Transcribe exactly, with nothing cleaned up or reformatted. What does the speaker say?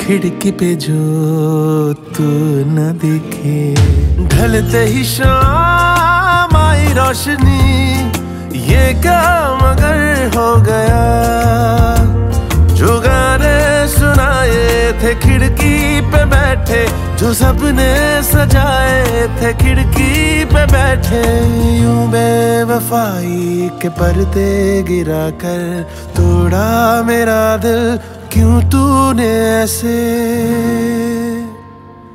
खिड़की पे जो तू न दिखे। ढलते ही शाम आई रोशनी, ये क्या मगर हो गया। जो गाने सुनाए थे खिड़की पे बैठे, जो सपने सजाए थे खिड़की पे बैठे, यूं बेवफाई के पर्दे गिरा कर तोड़ा मेरा दिल क्यों तूने ऐसे।